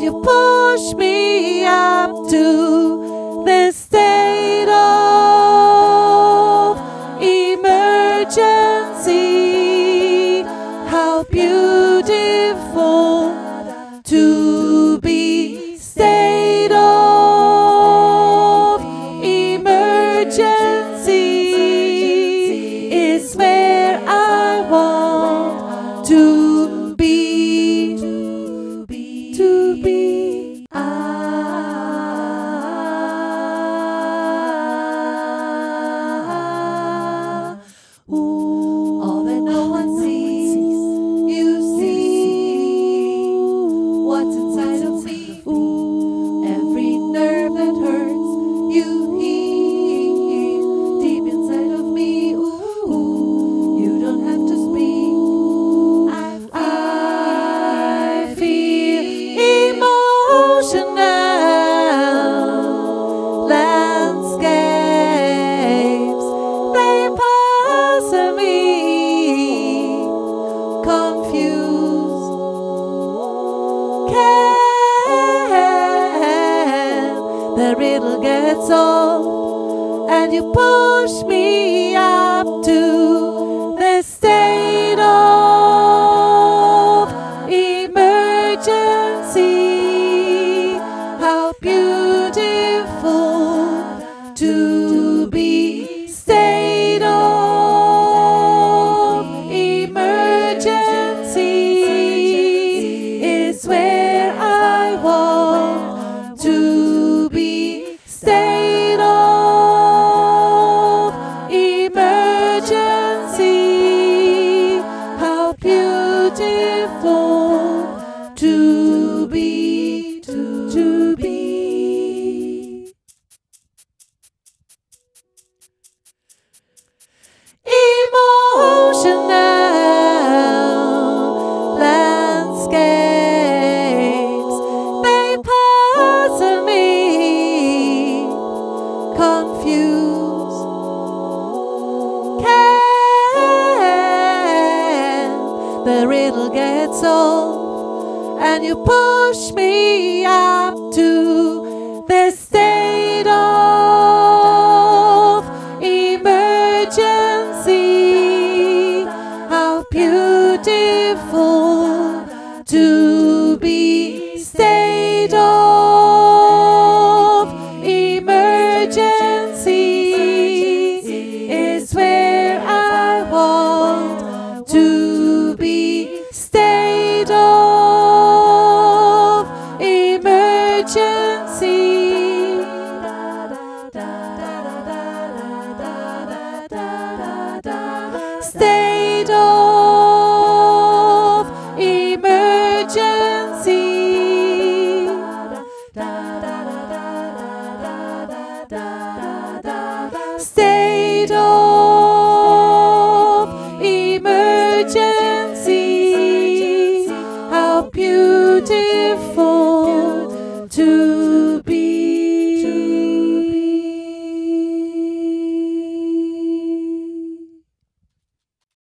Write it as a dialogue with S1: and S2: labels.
S1: and you push me up to the state of emergency. How beautiful to be state of emergency is where I want to be, to be. All that no one sees, you see what's inside of me. Every nerve that hurts, you heal deep inside of me. You don't have to speak. I feel emotional landscapes. They pass me, confused. Can the riddle get solved? And you push me up to the state of emergency. How beautiful to be state of emergency is where I want to be. State of emergency. How beautiful to be, to be. Emotional landscapes, they pass me, confused. Can the riddle get solved? And you push me up to the state of emergency. How beautiful